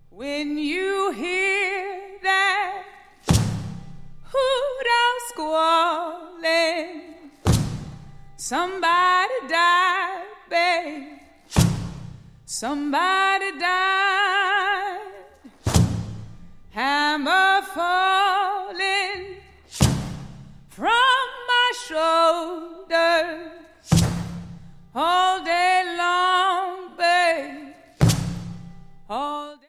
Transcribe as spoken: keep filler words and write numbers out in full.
When you hear that hoot owl squalling, somebody died, babe. Somebody died. Hammer falling from my shoulders. Oh,